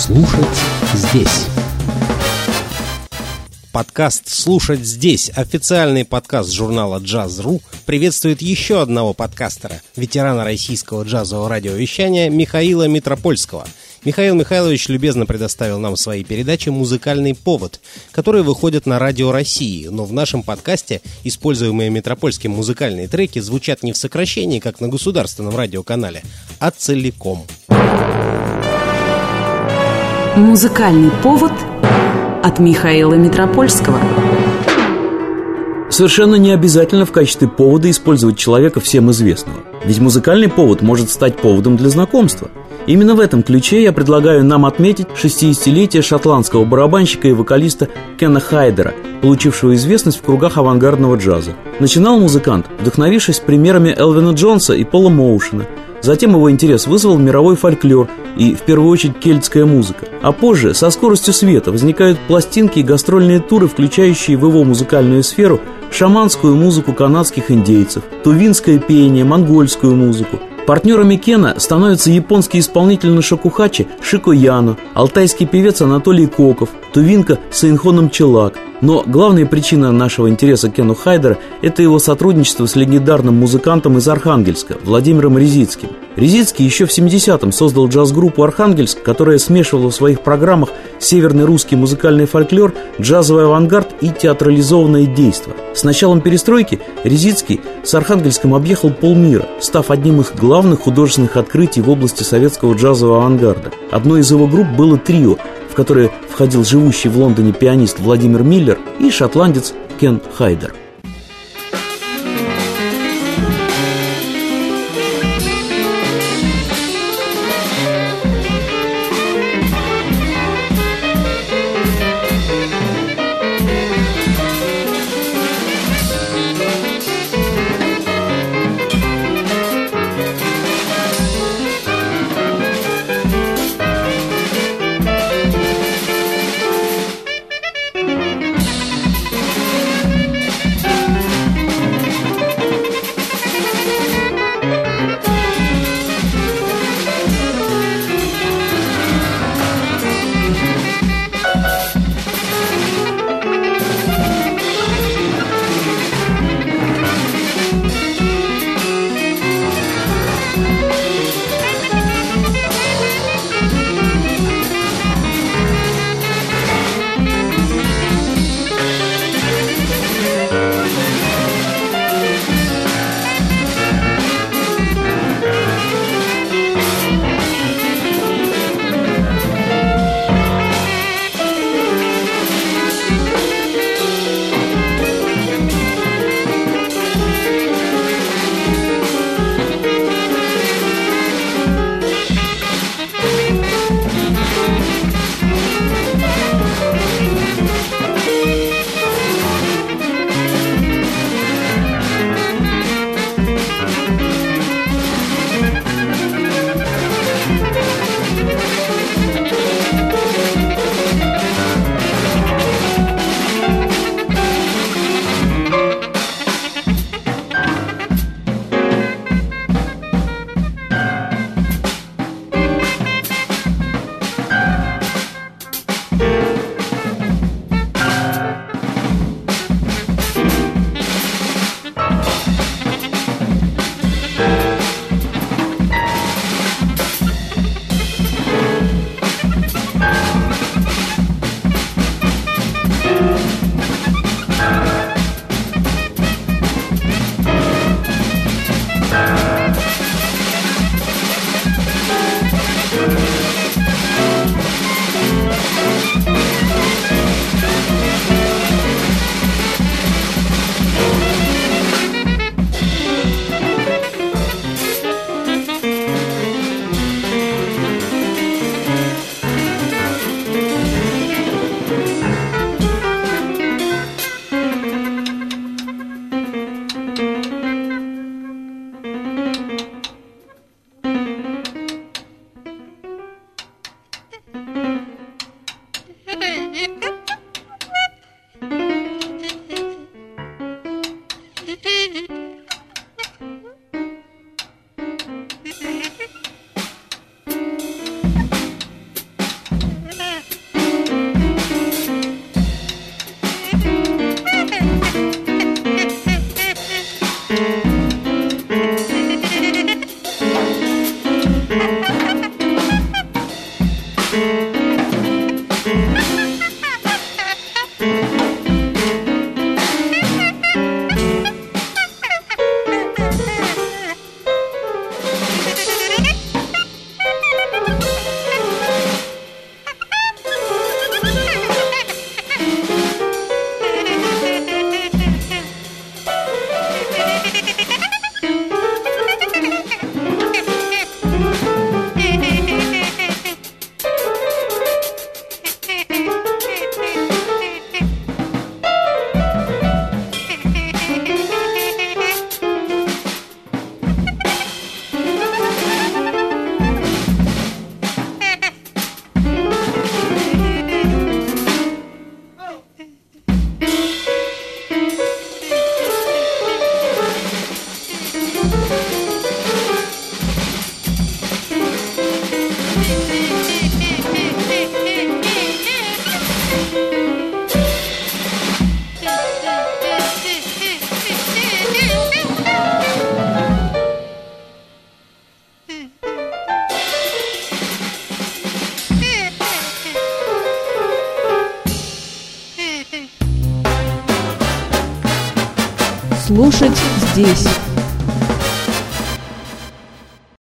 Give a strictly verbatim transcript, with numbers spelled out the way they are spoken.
Слушать здесь. Подкаст «Слушать здесь», официальный подкаст журнала «Джаз точка ру», приветствует еще одного подкастера, ветерана российского джазового радиовещания Михаила Митропольского. Михаил Михайлович любезно предоставил нам в своей передаче «Музыкальный повод», которые выходят на Радио России, но в нашем подкасте используемые Митропольским музыкальные треки звучат не в сокращении, как на государственном радиоканале, а целиком. «Музыкальный повод» от Михаила Митропольского. Совершенно не обязательно в качестве повода использовать человека всем известного. Ведь музыкальный повод может стать поводом для знакомства. Именно в этом ключе я предлагаю нам отметить шестидесятилетие шотландского барабанщика и вокалиста Кена Хайдера, получившего известность в кругах авангардного джаза. Начинал музыкант, вдохновившись примерами Элвина Джонса и Пола Моушена. Затем его интерес вызвал мировой фольклор и, в первую очередь, кельтская музыка. А позже, со скоростью света, возникают пластинки и гастрольные туры, включающие в его музыкальную сферу шаманскую музыку канадских индейцев, тувинское пение, монгольскую музыку. Партнерами Кена становятся японский исполнитель на шакухаче Шико Яно, алтайский певец Анатолий Коков, тувинка Сейнхон Челак. Но главная причина нашего интереса к Кену Хайдера – это его сотрудничество с легендарным музыкантом из Архангельска Владимиром Резицким. Резицкий еще в семидесятом создал джаз-группу «Архангельск», которая смешивала в своих программах северный русский музыкальный фольклор, джазовый авангард и театрализованное действо. С началом перестройки Резицкий с Архангельском объехал полмира, став одним из главных художественных открытий в области советского джазового авангарда. Одной из его групп было трио, в которое входил живущий в Лондоне пианист Владимир Миллер и шотландец Кен Хайдер. Слушать здесь.